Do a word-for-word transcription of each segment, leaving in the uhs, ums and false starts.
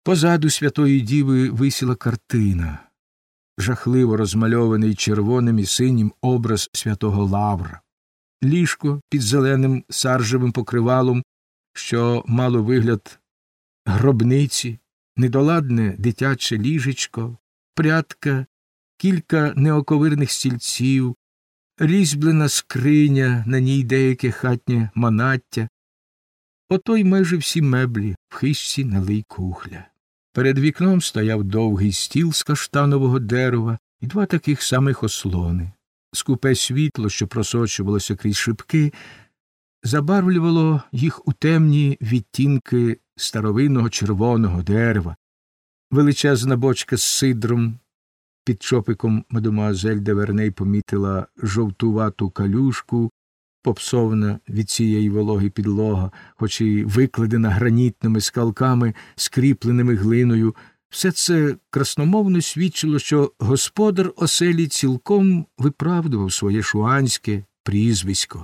Позаду Святої Діви висіла картина, жахливо розмальований червоним і синім образ святого Лавра. Ліжко під зеленим саржевим покривалом, що мало вигляд гробниці, недоладне дитяче ліжечко, прядка, кілька неоковирних стільців, різьблена скриня, на ній деяке хатнє манаття. Ото й майже всі меблі в хижці налий кухля. Перед вікном стояв довгий стіл з каштанового дерева і два таких самих ослони. Скупе світло, що просочувалося крізь шибки, забарвлювало їх у темні відтінки старовинного червоного дерева. Величезна бочка з сидром. Під чопиком мадемуазель де Верней помітила жовтувату калюшку, попсовна від цієї вологи підлога, хоч і викладена гранітними скалками, скріпленими глиною. Все це красномовно свідчило, що господар оселі цілком виправдував своє шуанське прізвисько.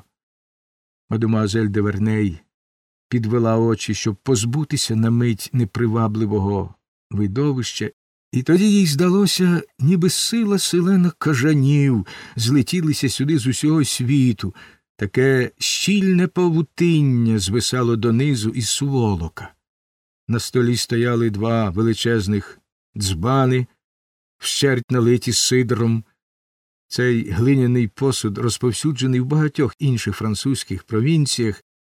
Мадемуазель де Верней підвела очі, щоб позбутися на мить непривабливого видовища, і тоді їй здалося, ніби сила селена кажанів злетілися сюди з усього світу. Таке щільне павутиння звисало донизу із сволока. На столі стояли два величезних дзбани, вщерть налиті сидром. Цей глиняний посуд розповсюджений в багатьох інших французьких провінціях,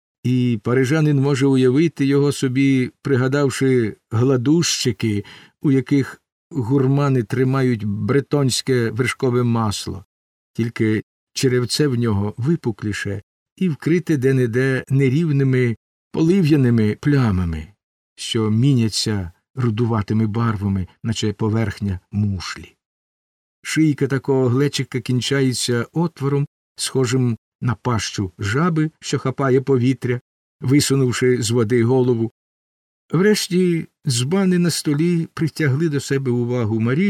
і парижанин може уявити його собі, пригадавши гладущики, у яких гурмани тримають бретонське вершкове масло, тільки черевце в нього випукліше і вкрите де-не-де нерівними полив'яними плямами, що міняться рудуватими барвами, наче поверхня мушлі. Шийка такого глечика кінчається отвором, схожим на пащу жаби, що хапає повітря, висунувши з води голову. Врешті дзбани на столі притягли до себе увагу Марі,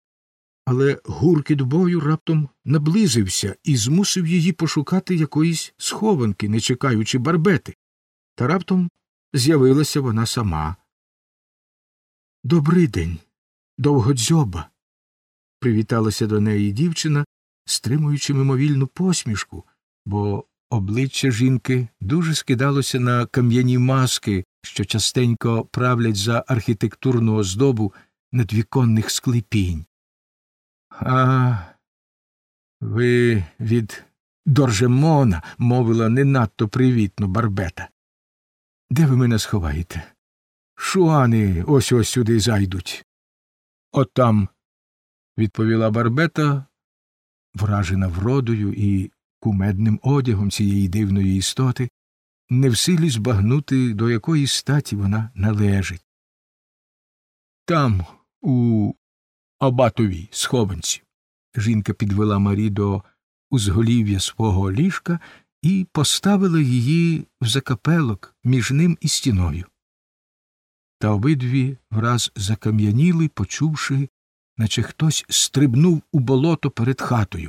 але гуркіт бою раптом наблизився і змусив її пошукати якоїсь схованки, не чекаючи Барбети. Та раптом з'явилася вона сама. «Добрий день, довгодзьоба!» – привіталася до неї дівчина, стримуючи мимовільну посмішку, бо обличчя жінки дуже скидалося на кам'яні маски, що частенько правлять за архітектурну оздобу надвіконних склепінь. «А, ви від Доржемона», – мовила не надто привітно Барбета. «Де ви мене сховаєте? Шуани ось-ось сюди зайдуть». «От там», – відповіла Барбета, вражена вродою і кумедним одягом цієї дивної істоти, не в силі збагнути, до якої статі вона належить. «Там, у Абатовій схованці». Жінка підвела Марі до узголів'я свого ліжка і поставила її в закапелок між ним і стіною. Та обидві враз закам'яніли, почувши, наче хтось стрибнув у болото перед хатою.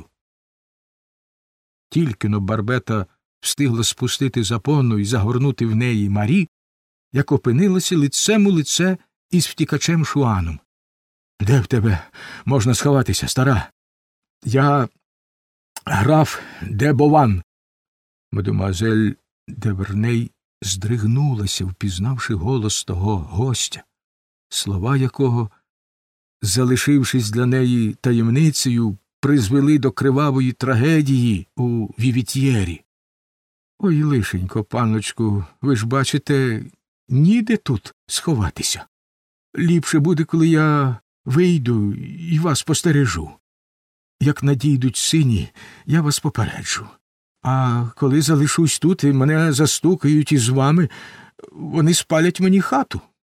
Тільки-но Барбета встигла спустити запону і загорнути в неї Марі, як опинилася лицем у лице із втікачем Шуаном. «Де в тебе можна сховатися, стара? Я граф де Бован». Мадемуазель де Верней здригнулася, впізнавши голос того гостя, слова якого, залишившись для неї таємницею, призвели до кривавої трагедії у Вівітьєрі. «Ой, лишенько, панночку, ви ж бачите, ніде тут сховатися. Ліпше буде, коли я вийду і вас постережу. Як надійдуть сині, я вас попереджу. А коли залишусь тут і мене застукають із вами, вони спалять мені хату,